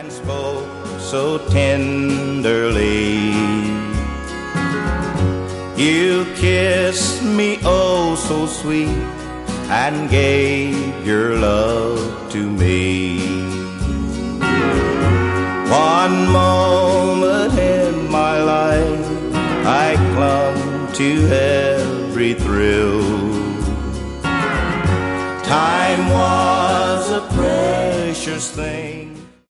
and spoke so tenderly. You kissed me oh so sweet and gave your love to me. One moment in my life I clung to every thrill. Time was a precious thing.